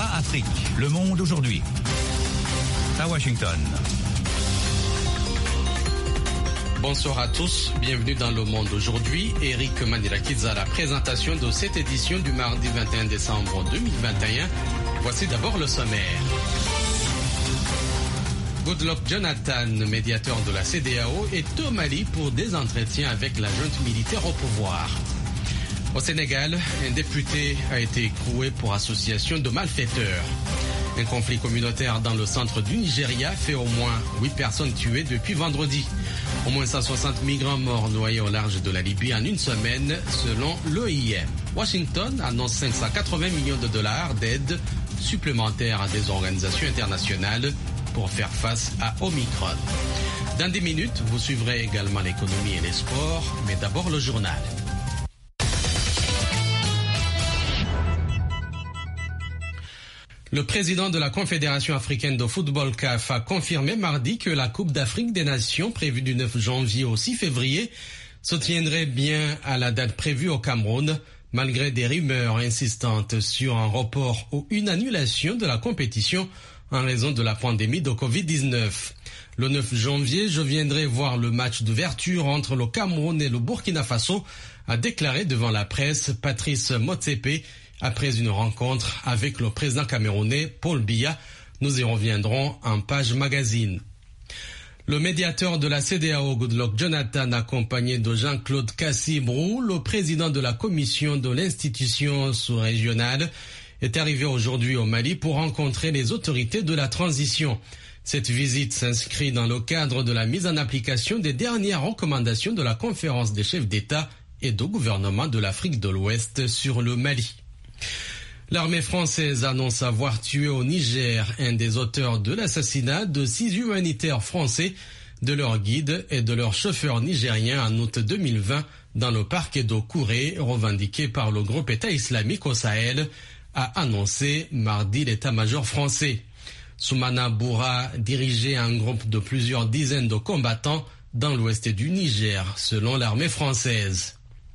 VOA Afrique, le monde aujourd'hui. À Washington. Bonsoir à tous, bienvenue dans Le Monde aujourd'hui. Eric Manirakidze à la présentation de cette édition du mardi 21 décembre 2021. Voici d'abord le sommaire. Goodluck Jonathan, médiateur de la CEDEAO, est au Mali pour des entretiens avec la junte militaire au pouvoir. Au Sénégal, un député a été écroué pour association de malfaiteurs. Un conflit communautaire dans le centre du Nigeria fait au moins 8 personnes tuées depuis vendredi. Au moins 160 migrants morts noyés au large de la Libye en une semaine, selon l'OIM. Washington annonce 580 millions de dollars d'aide supplémentaires à des organisations internationales pour faire face à Omicron. Dans 10 minutes, vous suivrez également l'économie et les sports, mais d'abord le journal. Le président de la Confédération africaine de football CAF a confirmé mardi que la Coupe d'Afrique des Nations prévue du 9 janvier au 6 février se tiendrait bien à la date prévue au Cameroun, malgré des rumeurs insistantes sur un report ou une annulation de la compétition en raison de la pandémie de Covid-19. Le 9 janvier, je viendrai voir le match d'ouverture entre le Cameroun et le Burkina Faso, a déclaré devant la presse Patrice Motsepe, après une rencontre avec le président camerounais Paul Biya. Nous y reviendrons en page magazine. Le médiateur de la CEDEAO, Goodluck Jonathan, accompagné de Jean-Claude Kassi-Brou, le président de la commission de l'institution sous-régionale, est arrivé aujourd'hui au Mali pour rencontrer les autorités de la transition. Cette visite s'inscrit dans le cadre de la mise en application des dernières recommandations de la conférence des chefs d'État et de gouvernement de l'Afrique de l'Ouest sur le Mali. L'armée française annonce avoir tué au Niger un des auteurs de l'assassinat de 6 humanitaires français, de leur guide et de leur chauffeur nigérien en août 2020 dans le parc de Kouré, revendiqué par le groupe État islamique au Sahel, a annoncé mardi l'état-major français. Soumana Boura dirigeait un groupe de plusieurs dizaines de combattants dans l'ouest du Niger, selon l'armée française.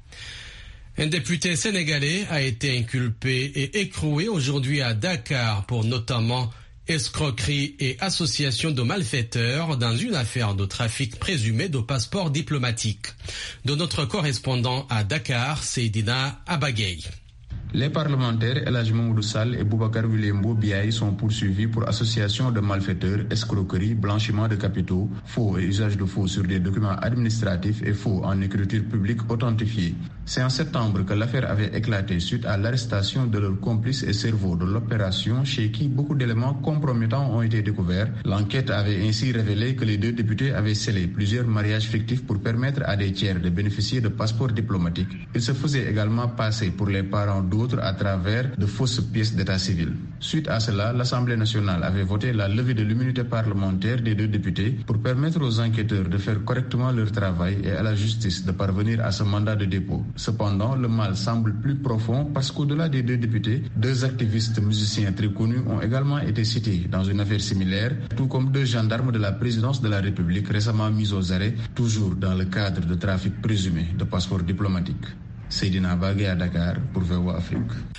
Un député sénégalais a été inculpé et écroué aujourd'hui à Dakar pour notamment escroquerie et association de malfaiteurs dans une affaire de trafic présumé de passeports diplomatiques. De notre correspondant à Dakar, Seydina Abagay. Les parlementaires El Hadji Mamadou Sall et Boubacar Willembo Biaye sont poursuivis pour association de malfaiteurs, escroquerie, blanchiment de capitaux, faux et usage de faux sur des documents administratifs et faux en écriture publique authentifiée. C'est en septembre que l'affaire avait éclaté suite à l'arrestation de leurs complices et cerveaux de l'opération chez qui beaucoup d'éléments compromettants ont été découverts. L'enquête avait ainsi révélé que les 2 députés avaient scellé plusieurs mariages fictifs pour permettre à des tiers de bénéficier de passeports diplomatiques. Ils se faisaient également passer pour les parents d'autres à travers de fausses pièces d'état civil. Suite à cela, l'Assemblée nationale avait voté la levée de l'immunité parlementaire des 2 députés pour permettre aux enquêteurs de faire correctement leur travail et à la justice de parvenir à ce mandat de dépôt. Cependant, le mal semble plus profond parce qu'au-delà des 2 députés, 2 activistes musiciens très connus ont également été cités dans une affaire similaire, tout comme 2 gendarmes de la présidence de la République récemment mis aux arrêts, toujours dans le cadre de trafic présumé de passeports diplomatiques. Seydina Bagay à Dakar pour VOA Afrique.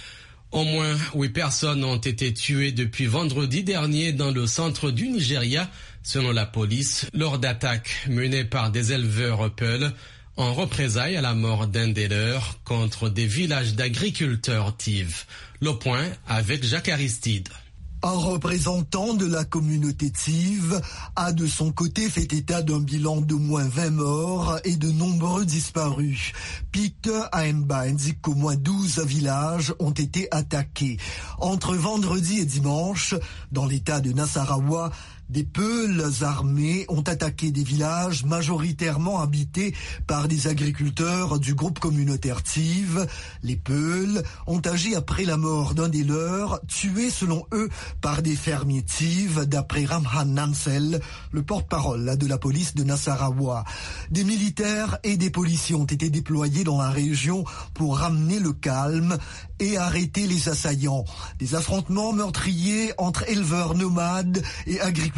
Au moins 8 personnes ont été tuées depuis vendredi dernier dans le centre du Nigeria, selon la police, lors d'attaques menées par des éleveurs Peul en représailles à la mort d'un des leurs contre des villages d'agriculteurs Tiv. Le point avec Jacques Aristide. Un représentant de la communauté Tiv a de son côté fait état d'un bilan d'au moins 20 morts et de nombreux disparus. Peter Aemba indique qu'au moins 12 villages ont été attaqués. Entre vendredi et dimanche, dans l'état de Nasarawa, des Peuls armés ont attaqué des villages majoritairement habités par des agriculteurs du groupe communautaire Tiv. Les Peuls ont agi après la mort d'un des leurs, tué selon eux par des fermiers Tiv, d'après Ramhan Nansel, le porte-parole de la police de Nasarawa. Des militaires et des policiers ont été déployés dans la région pour ramener le calme et arrêter les assaillants. Des affrontements meurtriers entre éleveurs nomades et agriculteurs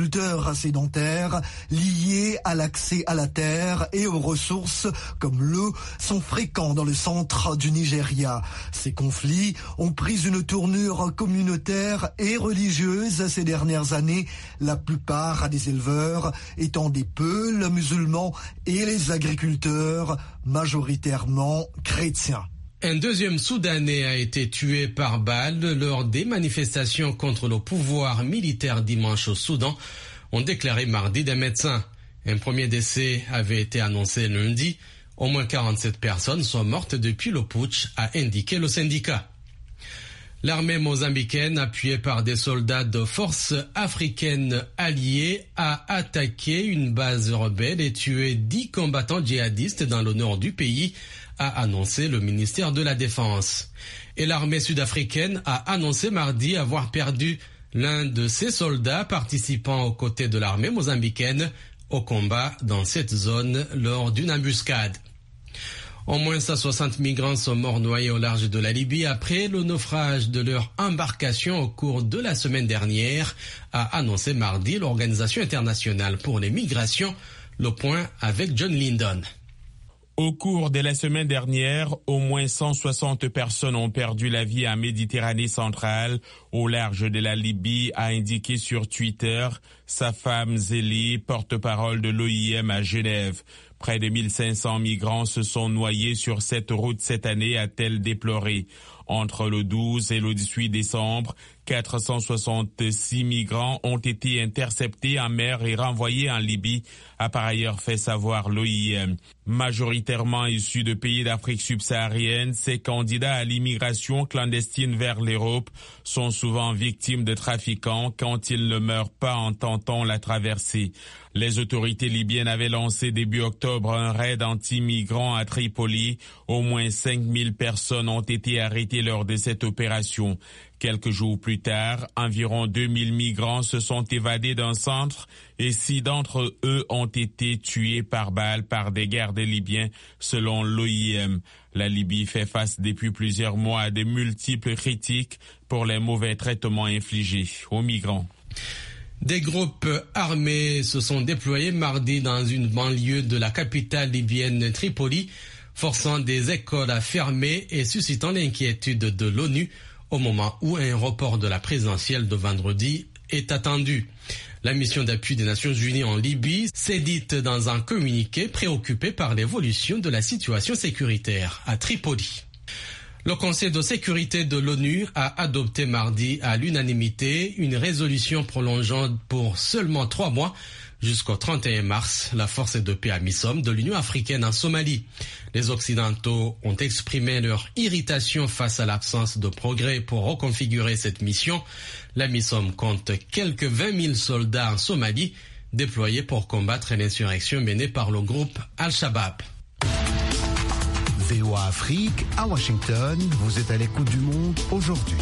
agriculteurs sédentaires liés à l'accès à la terre et aux ressources comme l'eau sont fréquents dans le centre du Nigeria. Ces conflits ont pris une tournure communautaire et religieuse ces dernières années, la plupart des éleveurs étant des peuls musulmans et les agriculteurs majoritairement chrétiens. Un deuxième Soudanais a été tué par balle lors des manifestations contre le pouvoir militaire dimanche au Soudan, ont déclaré mardi des médecins. Un premier décès avait été annoncé lundi. Au moins 47 personnes sont mortes depuis le putsch, a indiqué le syndicat. L'armée mozambicaine, appuyée par des soldats de forces africaines alliées, a attaqué une base rebelle et tué 10 combattants djihadistes dans le nord du pays, a annoncé le ministère de la Défense. Et l'armée sud-africaine a annoncé mardi avoir perdu l'un de ses soldats participant aux côtés de l'armée mozambicaine au combat dans cette zone lors d'une embuscade. Au moins 160 migrants sont morts noyés au large de la Libye après le naufrage de leur embarcation au cours de la semaine dernière, a annoncé mardi l'Organisation internationale pour les migrations. Le point avec John Lyndon. Au cours de la semaine dernière, au moins 160 personnes ont perdu la vie en Méditerranée centrale, au large de la Libye, a indiqué sur Twitter sa femme Zélie, porte-parole de l'OIM à Genève. Près de 1500 migrants se sont noyés sur cette route cette année, a-t-elle déploré. Entre le 12 et le 18 décembre, 466 migrants ont été interceptés en mer et renvoyés en Libye, a par ailleurs fait savoir l'OIM. Majoritairement issus de pays d'Afrique subsaharienne, ces candidats à l'immigration clandestine vers l'Europe sont souvent victimes de trafiquants quand ils ne meurent pas en tentant la traversée. Les autorités libyennes avaient lancé début octobre un raid anti-migrants à Tripoli. Au moins 5000 personnes ont été arrêtées lors de cette opération. Quelques jours plus tard, environ 2000 migrants se sont évadés d'un centre et 6 d'entre eux ont été tués par balle par des gardes libyens, selon l'OIM. La Libye fait face depuis plusieurs mois à de multiples critiques pour les mauvais traitements infligés aux migrants. Des groupes armés se sont déployés mardi dans une banlieue de la capitale libyenne Tripoli, forçant des écoles à fermer et suscitant l'inquiétude de l'ONU au moment où un report de la présidentielle de vendredi est attendu. La mission d'appui des Nations Unies en Libye s'est dite dans un communiqué préoccupée par l'évolution de la situation sécuritaire à Tripoli. Le Conseil de sécurité de l'ONU a adopté mardi à l'unanimité une résolution prolongeant pour seulement 3 mois jusqu'au 31 mars la force de paix AMISOM de l'Union africaine en Somalie. Les Occidentaux ont exprimé leur irritation face à l'absence de progrès pour reconfigurer cette mission. L'AMISOM compte quelques 20 000 soldats en Somalie déployés pour combattre l'insurrection menée par le groupe Al-Shabaab. VOA Afrique, à Washington, vous êtes à l'écoute du monde aujourd'hui.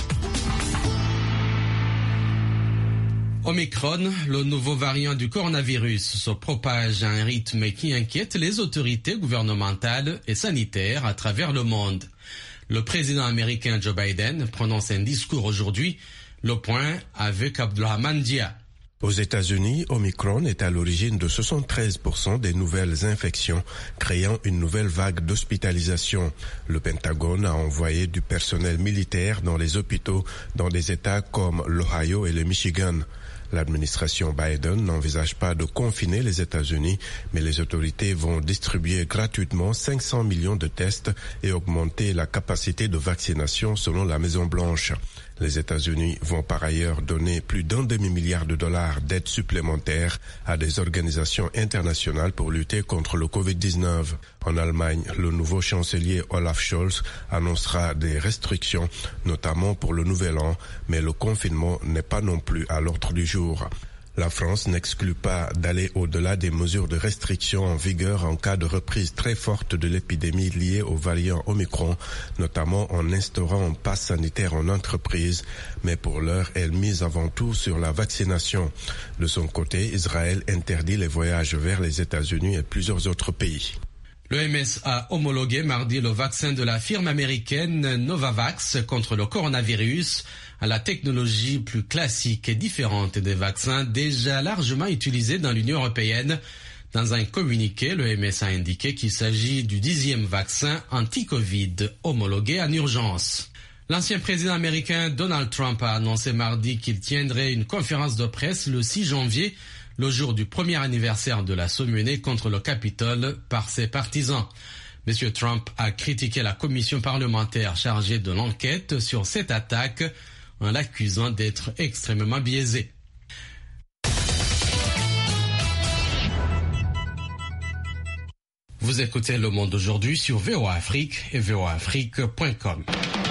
Omicron, le nouveau variant du coronavirus, se propage à un rythme qui inquiète les autorités gouvernementales et sanitaires à travers le monde. Le président américain Joe Biden prononce un discours aujourd'hui. Le point avec Abdulrahman Dia. Aux États-Unis, Omicron est à l'origine de 73% des nouvelles infections, créant une nouvelle vague d'hospitalisation. Le Pentagone a envoyé du personnel militaire dans les hôpitaux dans des États comme l'Ohio et le Michigan. L'administration Biden n'envisage pas de confiner les États-Unis, mais les autorités vont distribuer gratuitement 500 millions de tests et augmenter la capacité de vaccination selon la Maison-Blanche. Les États-Unis vont par ailleurs donner plus d'1 demi-milliard de dollars d'aide supplémentaires à des organisations internationales pour lutter contre le Covid-19. En Allemagne, le nouveau chancelier Olaf Scholz annoncera des restrictions, notamment pour le Nouvel An, mais le confinement n'est pas non plus à l'ordre du jour. La France n'exclut pas d'aller au-delà des mesures de restriction en vigueur en cas de reprise très forte de l'épidémie liée au variant Omicron, notamment en instaurant un pass sanitaire en entreprise, mais pour l'heure, elle mise avant tout sur la vaccination. De son côté, Israël interdit les voyages vers les États-Unis et plusieurs autres pays. L'OMS a homologué mardi le vaccin de la firme américaine Novavax contre le coronavirus, à la technologie plus classique et différente des vaccins déjà largement utilisés dans l'Union européenne. Dans un communiqué, l'OMS a indiqué qu'il s'agit du 10e vaccin anti-Covid homologué en urgence. L'ancien président américain Donald Trump a annoncé mardi qu'il tiendrait une conférence de presse le 6 janvier, le jour du premier anniversaire de l'assaut mené contre le Capitole par ses partisans. M. Trump a critiqué la commission parlementaire chargée de l'enquête sur cette attaque en l'accusant d'être extrêmement biaisée. Vous écoutez Le Monde aujourd'hui sur VOA Afrique et voaafrique.com.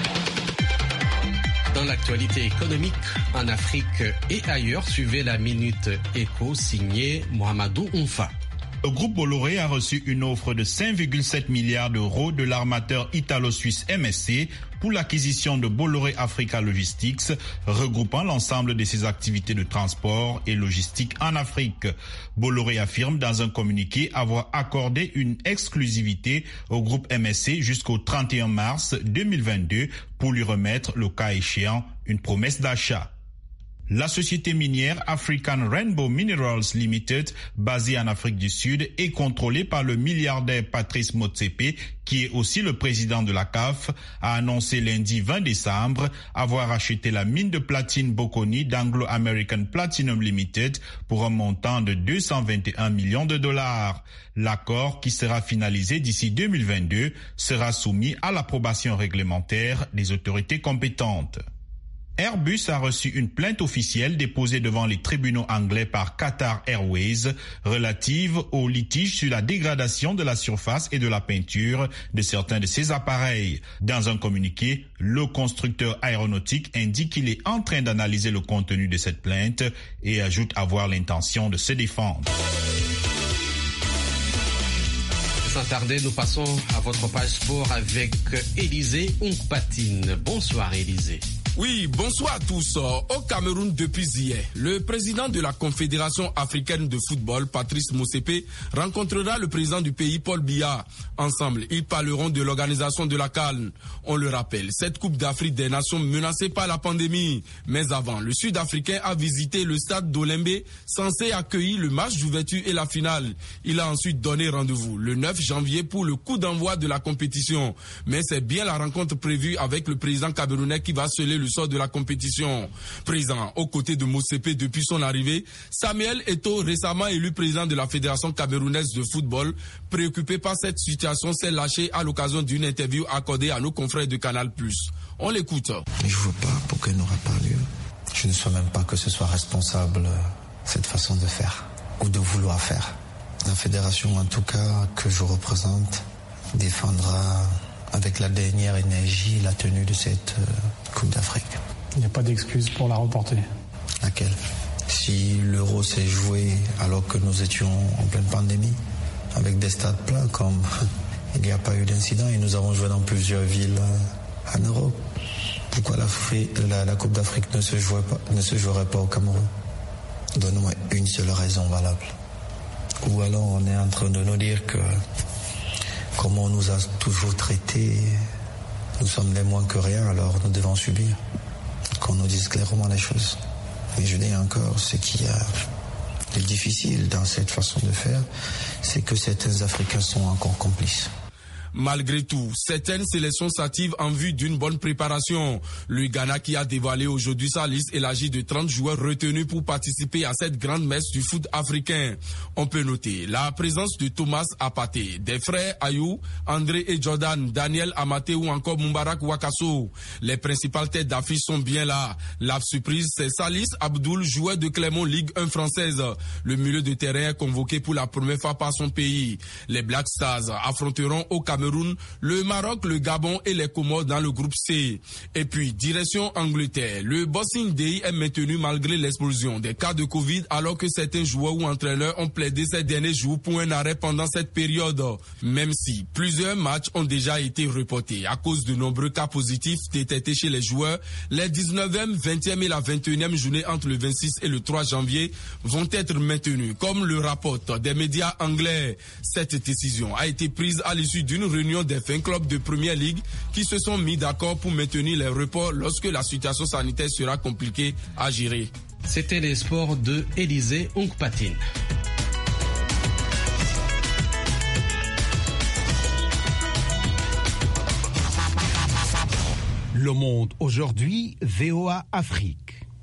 Dans l'actualité économique, en Afrique et ailleurs, suivez la Minute Éco signée Mohamedou Oumfa. Le groupe Bolloré a reçu une offre de 5,7 milliards d'euros de l'armateur italo-suisse MSC pour l'acquisition de Bolloré Africa Logistics, regroupant l'ensemble de ses activités de transport et logistique en Afrique. Bolloré affirme dans un communiqué avoir accordé une exclusivité au groupe MSC jusqu'au 31 mars 2022 pour lui remettre, le cas échéant, une promesse d'achat. La société minière African Rainbow Minerals Limited, basée en Afrique du Sud, est contrôlée par le milliardaire Patrice Motsepe, qui est aussi le président de la CAF, a annoncé lundi 20 décembre avoir acheté la mine de platine Bokoni d'Anglo American Platinum Limited pour un montant de 221 millions de dollars. L'accord, qui sera finalisé d'ici 2022, sera soumis à l'approbation réglementaire des autorités compétentes. Airbus a reçu une plainte officielle déposée devant les tribunaux anglais par Qatar Airways relative au litige sur la dégradation de la surface et de la peinture de certains de ses appareils. Dans un communiqué, le constructeur aéronautique indique qu'il est en train d'analyser le contenu de cette plainte et ajoute avoir l'intention de se défendre. Sans tarder, nous passons à votre page sport avec Élisée Onkpatine. Bonsoir Élisée. Oui, bonsoir à tous. Au Cameroun depuis hier, le président de la Confédération africaine de football, Patrice Motsepe, rencontrera le président du pays, Paul Biya. Ensemble, ils parleront de l'organisation de la CAN. On le rappelle, cette Coupe d'Afrique des Nations menacée par la pandémie. Mais avant, le Sud-Africain a visité le stade d'Olembe, censé accueillir le match d'ouverture et la finale. Il a ensuite donné rendez-vous le 9 janvier pour le coup d'envoi de la compétition. Mais c'est bien la rencontre prévue avec le président camerounais qui va sceller le sort de la compétition. Présent aux côtés de Motsepe depuis son arrivée, Samuel Eto'o, récemment élu président de la Fédération camerounaise de football, préoccupé par cette situation, s'est lâché à l'occasion d'une interview accordée à nos confrères de Canal+. On l'écoute. Je ne veux pas pour qu'elle n'aura pas lieu. Je ne souhaite même pas que ce soit responsable cette façon de faire ou de vouloir faire. La fédération, en tout cas, que je représente, défendra avec la dernière énergie la tenue de cette Coupe d'Afrique. Il n'y a pas d'excuse pour la reporter. Laquelle? Si l'Euro s'est joué alors que nous étions en pleine pandémie, avec des stades pleins, comme il n'y a pas eu d'incident et nous avons joué dans plusieurs villes en Europe, pourquoi la Coupe d'Afrique ne se jouerait pas au Cameroun? Donne-moi une seule raison valable. Ou alors on est en train de nous dire que comme on nous a toujours traités, nous sommes les moins que rien, alors nous devons subir. Qu'on nous dise clairement les choses. Et je dis encore, ce qui est difficile dans cette façon de faire, c'est que certains Africains sont encore complices. Malgré tout, certaines sélections s'activent en vue d'une bonne préparation. Le Ghana qui a dévoilé aujourd'hui sa liste élargie de 30 joueurs retenus pour participer à cette grande messe du foot africain. On peut noter la présence de Thomas Apaté, des frères Ayou, André et Jordan, Daniel Amaté ou encore Moubarak Wakaso. Les principales têtes d'affiche sont bien là. La surprise, c'est Salis Abdoul, joueur de Clermont Ligue 1 française. Le milieu de terrain est convoqué pour la première fois par son pays. Les Black Stars affronteront au Cameroun Cameroun, le Maroc, le Gabon et les Comores dans le groupe C. Et puis, direction Angleterre. Le Boxing Day est maintenu malgré l'explosion des cas de Covid alors que certains joueurs ou entraîneurs ont plaidé ces derniers jours pour un arrêt pendant cette période. Même si plusieurs matchs ont déjà été reportés à cause de nombreux cas positifs détectés chez les joueurs, les 19e, 20e et la 21e journée entre le 26 et le 3 janvier vont être maintenues, comme le rapportent des médias anglais. Cette décision a été prise à l'issue d'une réunion des fan clubs de Premier League qui se sont mis d'accord pour maintenir les reports lorsque la situation sanitaire sera compliquée à gérer. C'était les sports de Élisée Onkpatine. Le Monde aujourd'hui, VOA Afrique.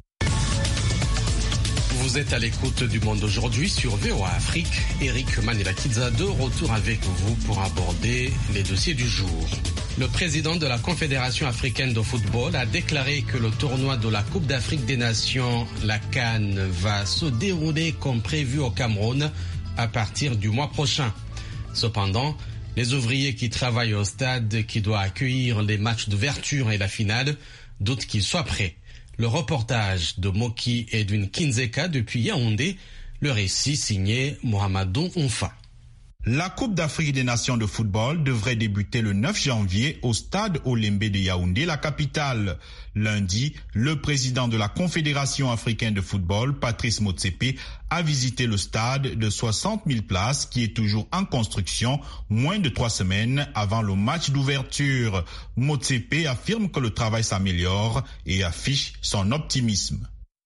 Vous êtes à l'écoute du Monde aujourd'hui sur VOA Afrique. Eric Manilakidza de retour avec vous pour aborder les dossiers du jour. Le président de la Confédération africaine de football a déclaré que le tournoi de la Coupe d'Afrique des Nations, la CAN, va se dérouler comme prévu au Cameroun à partir du mois prochain. Cependant, les ouvriers qui travaillent au stade qui doit accueillir les matchs d'ouverture et la finale doutent qu'ils soient prêts. Le reportage de Moki Edwin Kinzeka depuis Yaoundé, le récit signé Mohamedou Onfa. La Coupe d'Afrique des Nations de football devrait débuter le 9 janvier au stade Olembe de Yaoundé, la capitale. Lundi, le président de la Confédération africaine de football, Patrice Motsepe, a visité le stade de 60 000 places qui est toujours en construction, moins de 3 semaines avant le match d'ouverture. Motsepe affirme que le travail s'améliore et affiche son optimisme.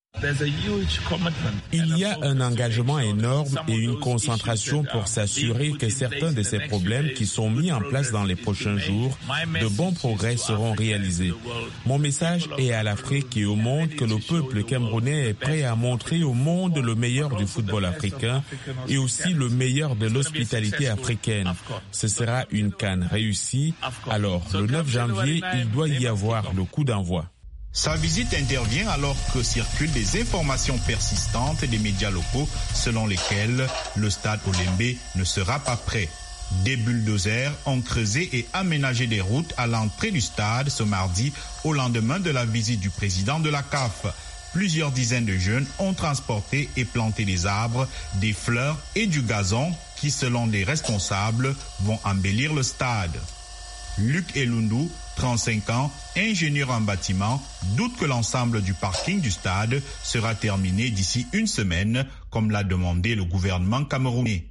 Il y a un engagement énorme et une concentration pour s'assurer que certains de ces problèmes qui sont mis en place dans les prochains jours, de bons progrès seront réalisés. Mon message est à l'Afrique et au monde que le peuple camerounais est prêt à montrer au monde le meilleur du football africain et aussi le meilleur de l'hospitalité africaine. Ce sera une CAN réussie. Alors, le 9 janvier, il doit y avoir le coup d'envoi. Sa visite intervient alors que circulent des informations persistantes des médias locaux selon lesquelles le stade Olembe ne sera pas prêt. Des bulldozers ont creusé et aménagé des routes à l'entrée du stade ce mardi au lendemain de la visite du président de la CAF. Plusieurs dizaines de jeunes ont transporté et planté des arbres, des fleurs et du gazon qui, selon des responsables, vont embellir le stade. Luc Elundu, 35 ans, ingénieur en bâtiment, doute que l'ensemble du parking du stade sera terminé d'ici une semaine, comme l'a demandé le gouvernement camerounais.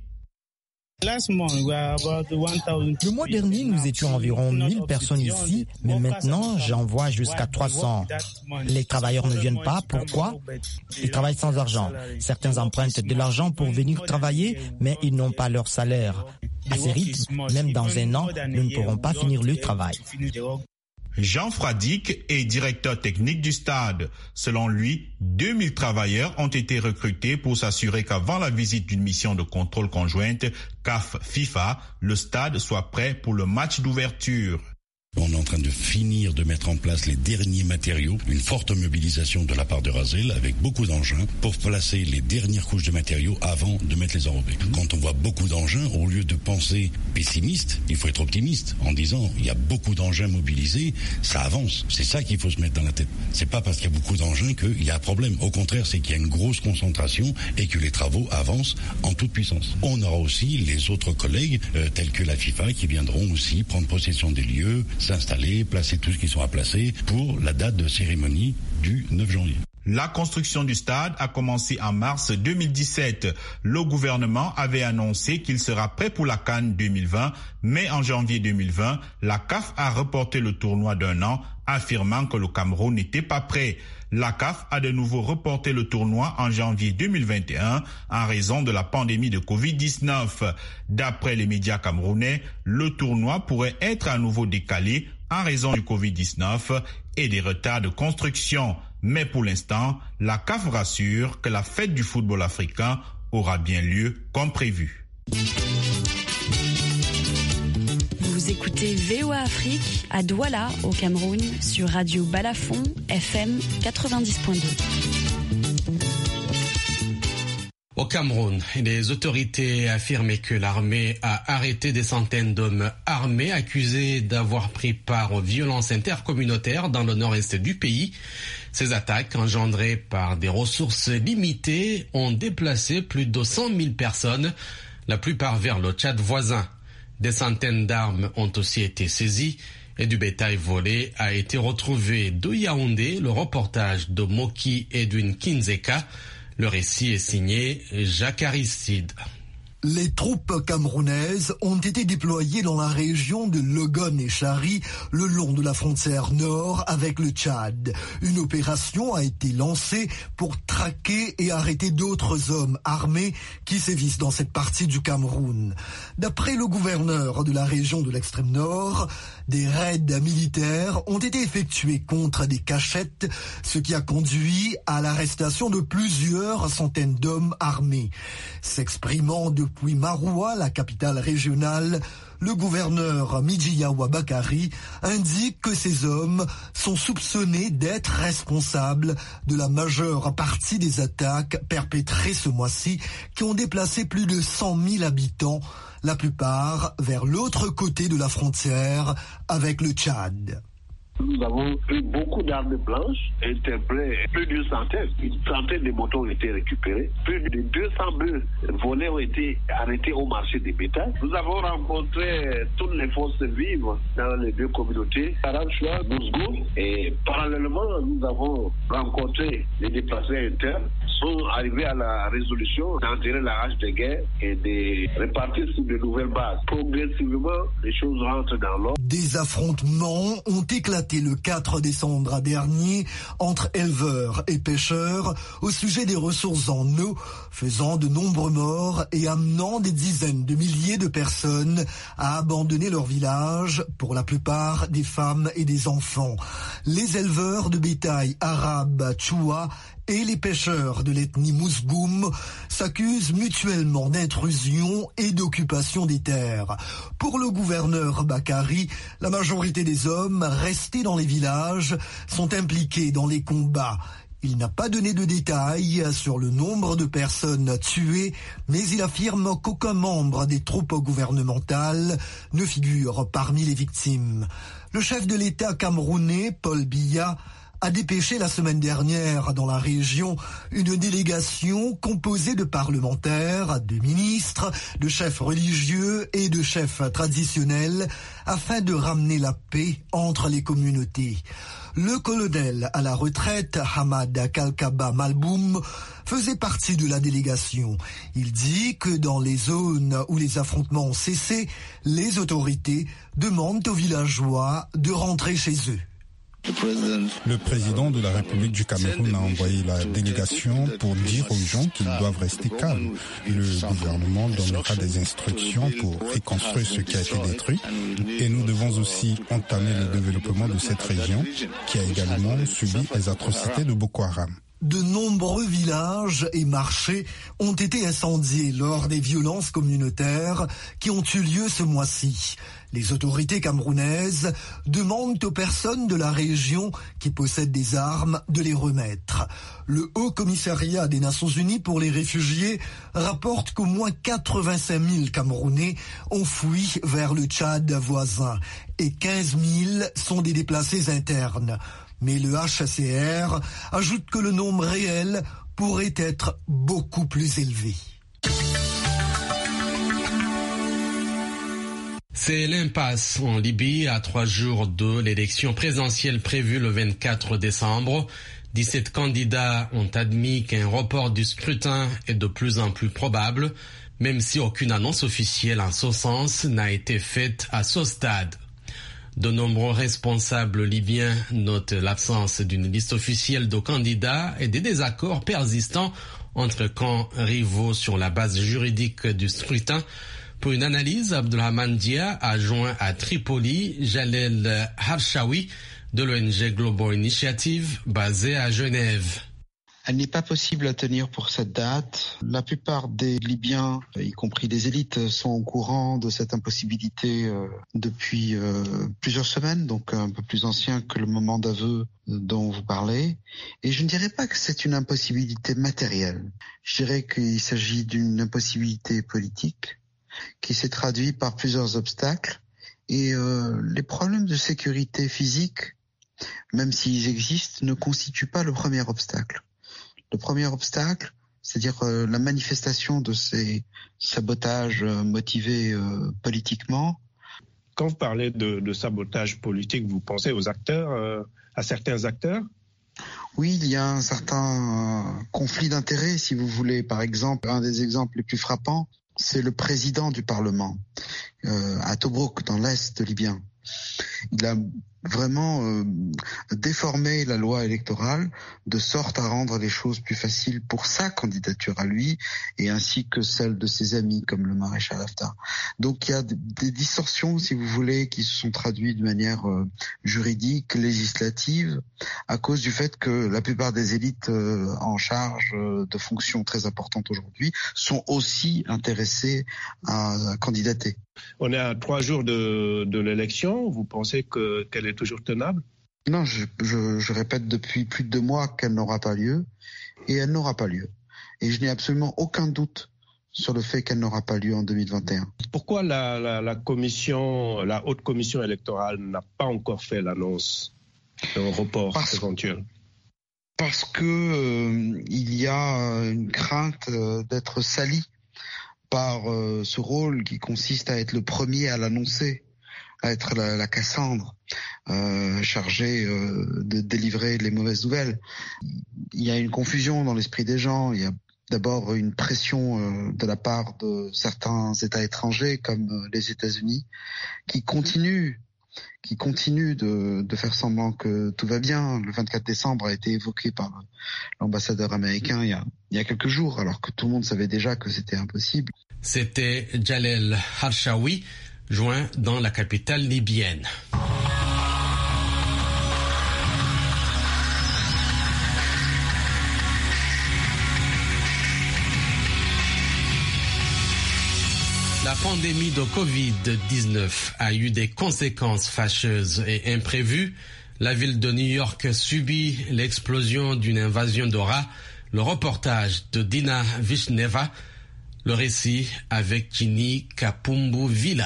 Le mois dernier, nous étions environ 1000 personnes ici, mais maintenant, j'en vois jusqu'à 300. Les travailleurs ne viennent pas. Pourquoi? Ils travaillent sans argent. Certains empruntent de l'argent pour venir travailler, mais ils n'ont pas leur salaire. À ce rythme, même dans un an, nous ne pourrons pas finir le travail. Jean Fradique est directeur technique du stade. Selon lui, 2000 travailleurs ont été recrutés pour s'assurer qu'avant la visite d'une mission de contrôle conjointe CAF-FIFA, le stade soit prêt pour le match d'ouverture. On est en train de finir de mettre en place les derniers matériaux, une forte mobilisation de la part de Razel avec beaucoup d'engins pour placer les dernières couches de matériaux avant de mettre les enrobés. Quand on voit beaucoup d'engins, au lieu de penser pessimiste, il faut être optimiste en disant il y a beaucoup d'engins mobilisés, ça avance. C'est ça qu'il faut se mettre dans la tête. C'est pas parce qu'il y a beaucoup d'engins qu'il y a un problème. Au contraire, c'est qu'il y a une grosse concentration et que les travaux avancent en toute puissance. On aura aussi les autres collègues tels que la FIFA qui viendront aussi prendre possession des lieux, s'installer, placer tout ce qu'ils sont à placer pour la date de cérémonie du 9 janvier. La construction du stade a commencé en mars 2017. Le gouvernement avait annoncé qu'il sera prêt pour la CAN 2020, mais en janvier 2020, la CAF a reporté le tournoi d'un an, affirmant que le Cameroun n'était pas prêt. La CAF a de nouveau reporté le tournoi en janvier 2021 en raison de la pandémie de Covid-19. D'après les médias camerounais, le tournoi pourrait être à nouveau décalé en raison du Covid-19 et des retards de construction. Mais pour l'instant, la CAF rassure que la fête du football africain aura bien lieu comme prévu. Vous écoutez VOA Afrique à Douala, au Cameroun, sur Radio Balafon, FM 90.2. Au Cameroun, les autorités affirmaient que l'armée a arrêté des centaines d'hommes armés accusés d'avoir pris part aux violences intercommunautaires dans le nord-est du pays. Ces attaques, engendrées par des ressources limitées, ont déplacé plus de 100 000 personnes, la plupart vers le Tchad voisin. Des centaines d'armes ont aussi été saisies et du bétail volé a été retrouvé de Yaoundé. Le reportage de Moki Edwin Kinzeka. Le récit est signé Jacques Aristide. Les troupes camerounaises ont été déployées dans la région de Logon et Chari, le long de la frontière nord avec le Tchad. Une opération a été lancée pour traquer et arrêter d'autres hommes armés qui sévissent dans cette partie du Cameroun. D'après le gouverneur de la région de l'extrême nord, des raids militaires ont été effectués contre des cachettes, ce qui a conduit à l'arrestation de plusieurs centaines d'hommes armés. S'exprimant depuis Maroua, la capitale régionale, le gouverneur Midjiyawa Bakari indique que ces hommes sont soupçonnés d'être responsables de la majeure partie des attaques perpétrées ce mois-ci qui ont déplacé plus de 100 000 habitants, la plupart vers l'autre côté de la frontière avec le Tchad. Nous avons eu beaucoup d'armes blanches interpellées, plus d'une centaine. Une centaine de motos ont été récupérés. Plus de 200 bœufs volés ont été arrêtés au marché des bétails. Nous avons rencontré toutes les forces vives dans les deux communautés, Aranchoua, Mousgou, et parallèlement, nous avons rencontré les déplacés internes, sont arrivés à la résolution d'enterrer la hache de guerre et de répartir sur de nouvelles bases. Progressivement, les choses rentrent dans l'ordre. Des affrontements ont éclaté le 4 décembre dernier entre éleveurs et pêcheurs au sujet des ressources en eau, faisant de nombreux morts et amenant des dizaines de milliers de personnes à abandonner leur village, pour la plupart des femmes et des enfants. Les éleveurs de bétail arabes Choua et les pêcheurs de l'ethnie Mousgoum s'accusent mutuellement d'intrusion et d'occupation des terres. Pour le gouverneur Bakari, la majorité des hommes restés dans les villages sont impliqués dans les combats. Il n'a pas donné de détails sur le nombre de personnes tuées, mais il affirme qu'aucun membre des troupes gouvernementales ne figure parmi les victimes. Le chef de l'État camerounais, Paul Biya, a dépêché la semaine dernière dans la région une délégation composée de parlementaires, de ministres, de chefs religieux et de chefs traditionnels afin de ramener la paix entre les communautés. Le colonel à la retraite, Hamad Kalkaba Malboum, faisait partie de la délégation. Il dit que dans les zones où les affrontements ont cessé, les autorités demandent aux villageois de rentrer chez eux. Le président de la République du Cameroun a envoyé la délégation pour dire aux gens qu'ils doivent rester calmes. Le gouvernement donnera des instructions pour reconstruire ce qui a été détruit et nous devons aussi entamer le développement de cette région qui a également subi les atrocités de Boko Haram. De nombreux villages et marchés ont été incendiés lors des violences communautaires qui ont eu lieu ce mois-ci. Les autorités camerounaises demandent aux personnes de la région qui possèdent des armes de les remettre. Le Haut Commissariat des Nations Unies pour les réfugiés rapporte qu'au moins 85 000 Camerounais ont fui vers le Tchad voisin et 15 000 sont des déplacés internes. Mais le HCR ajoute que le nombre réel pourrait être beaucoup plus élevé. C'est l'impasse en Libye à 3 jours de l'élection présidentielle prévue le 24 décembre. 17 candidats ont admis qu'un report du scrutin est de plus en plus probable, même si aucune annonce officielle en ce sens n'a été faite à ce stade. De nombreux responsables libyens notent l'absence d'une liste officielle de candidats et des désaccords persistants entre camps rivaux sur la base juridique du scrutin. Pour une analyse, Abdelrahman Dia a joint à Tripoli Jalel Harshawi de l'ONG Global Initiative basée à Genève. Elle n'est pas possible à tenir pour cette date. La plupart des Libyens, y compris des élites, sont au courant de cette impossibilité depuis plusieurs semaines, donc un peu plus ancien que le moment d'aveu dont vous parlez. Et je ne dirais pas que c'est une impossibilité matérielle. Je dirais qu'il s'agit d'une impossibilité politique qui s'est traduite par plusieurs obstacles. Et les problèmes de sécurité physique, même s'ils existent, ne constituent pas le premier obstacle. Le premier obstacle, c'est-à-dire la manifestation de ces sabotages motivés politiquement. Quand vous parlez de sabotage politique, vous pensez aux acteurs, à certains acteurs ? Oui, il y a un certain conflit d'intérêts, si vous voulez. Par exemple, un des exemples les plus frappants, c'est le président du Parlement à Tobrouk, dans l'Est libyen. Il a vraiment déformé la loi électorale de sorte à rendre les choses plus faciles pour sa candidature à lui et ainsi que celle de ses amis comme le maréchal Haftar. Donc il y a des distorsions, si vous voulez, qui se sont traduites de manière juridique, législative, à cause du fait que la plupart des élites en charge de fonctions très importantes aujourd'hui sont aussi intéressées à candidater. On est à 3 jours de l'élection. Vous pensez qu'elle est toujours tenable ? Non, je répète depuis plus de 2 mois qu'elle n'aura pas lieu. Et elle n'aura pas lieu. Et je n'ai absolument aucun doute sur le fait qu'elle n'aura pas lieu en 2021. Pourquoi la haute commission électorale n'a pas encore fait l'annonce d'un report éventuel ? Parce que il y a une crainte d'être sali par ce rôle qui consiste à être le premier à l'annoncer, à être la Cassandre, chargée de délivrer les mauvaises nouvelles. Il y a une confusion dans l'esprit des gens. Il y a d'abord une pression de la part de certains États étrangers, comme les États-Unis, qui continuent de faire semblant que tout va bien. Le 24 décembre a été évoqué par l'ambassadeur américain il y a quelques jours, alors que tout le monde savait déjà que c'était impossible. C'était Jalel Harshawi, joint dans la capitale libyenne. La pandémie de Covid-19 a eu des conséquences fâcheuses et imprévues. La ville de New York subit l'explosion d'une invasion de rats. Le reportage de Dina Vishneva, le récit avec Ginny Kapumbu-Villa.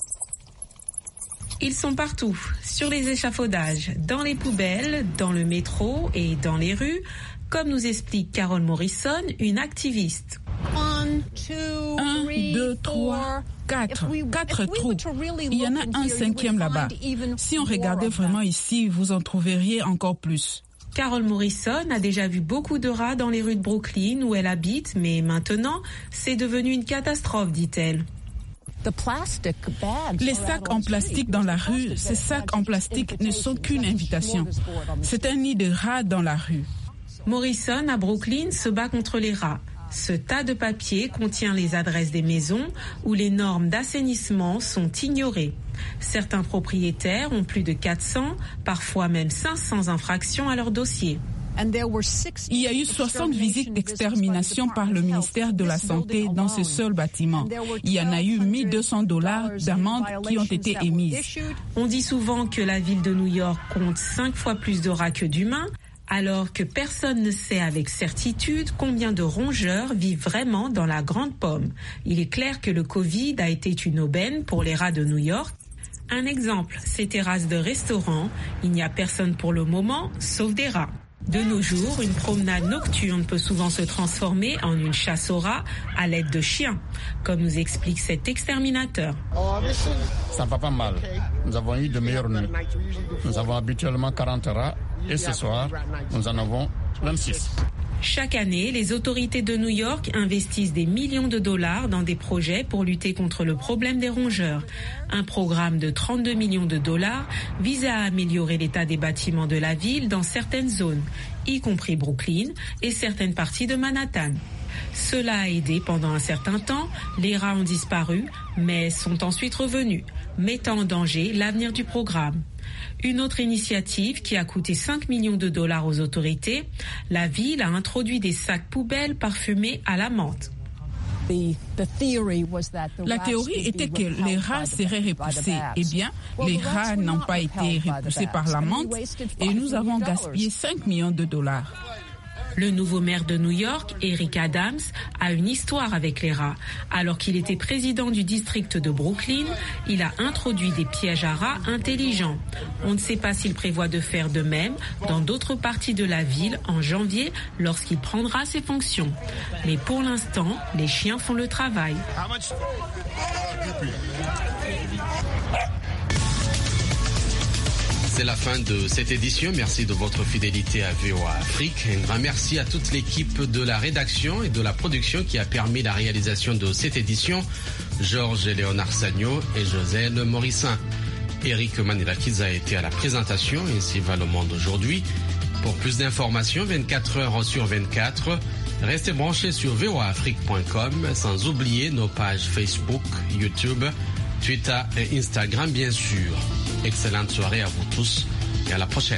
Ils sont partout, sur les échafaudages, dans les poubelles, dans le métro et dans les rues, comme nous explique Carole Morrison, une activiste. 1, 2, 3, 4. 4 trous. Il y en a un 5e là-bas. Si on regardait vraiment ici, vous en trouveriez encore plus. Carole Morrison a déjà vu beaucoup de rats dans les rues de Brooklyn où elle habite, mais maintenant, c'est devenu une catastrophe, dit-elle. Les sacs en plastique dans la rue, ces sacs en plastique ne sont qu'une invitation. C'est un nid de rats dans la rue. Morrison, à Brooklyn, se bat contre les rats. Ce tas de papier contient les adresses des maisons où les normes d'assainissement sont ignorées. Certains propriétaires ont plus de 400, parfois même 500 infractions à leur dossier. Il y a eu 60 visites d'extermination par le ministère de la Santé dans ce seul bâtiment. Il y en a eu $1,200 d'amendes qui ont été émises. On dit souvent que la ville de New York compte 5 fois plus de rats que d'humains, alors que personne ne sait avec certitude combien de rongeurs vivent vraiment dans la Grande Pomme. Il est clair que le Covid a été une aubaine pour les rats de New York. Un exemple, ces terrasses de restaurants, il n'y a personne pour le moment, sauf des rats. De nos jours, une promenade nocturne peut souvent se transformer en une chasse aux rats à l'aide de chiens, comme nous explique cet exterminateur. Ça va pas mal. Nous avons eu de meilleures nuits. Nous avons habituellement 40 rats et ce soir, nous en avons 26. Chaque année, les autorités de New York investissent des millions de dollars dans des projets pour lutter contre le problème des rongeurs. Un programme de 32 millions de dollars vise à améliorer l'état des bâtiments de la ville dans certaines zones, y compris Brooklyn et certaines parties de Manhattan. Cela a aidé pendant un certain temps, les rats ont disparu, mais sont ensuite revenus, mettant en danger l'avenir du programme. Une autre initiative qui a coûté 5 millions de dollars aux autorités, la ville a introduit des sacs poubelles parfumés à la menthe. La théorie était que les rats seraient repoussés. Eh bien, les rats n'ont pas été repoussés par la menthe et nous avons gaspillé 5 millions de dollars. Le nouveau maire de New York, Eric Adams, a une histoire avec les rats. Alors qu'il était président du district de Brooklyn, il a introduit des pièges à rats intelligents. On ne sait pas s'il prévoit de faire de même dans d'autres parties de la ville en janvier lorsqu'il prendra ses fonctions. Mais pour l'instant, les chiens font le travail. C'est la fin de cette édition. Merci de votre fidélité à VOA Afrique. Un grand merci à toute l'équipe de la rédaction et de la production qui a permis la réalisation de cette édition. Georges et Léonard Sagno et Joselle Morissin. Eric Manilakis a été à la présentation. Ainsi va le monde aujourd'hui. Pour plus d'informations, 24 heures sur 24, restez branchés sur voaafrique.com, sans oublier nos pages Facebook, YouTube, Twitter et Instagram, bien sûr. Excellente soirée à vous tous et à la prochaine.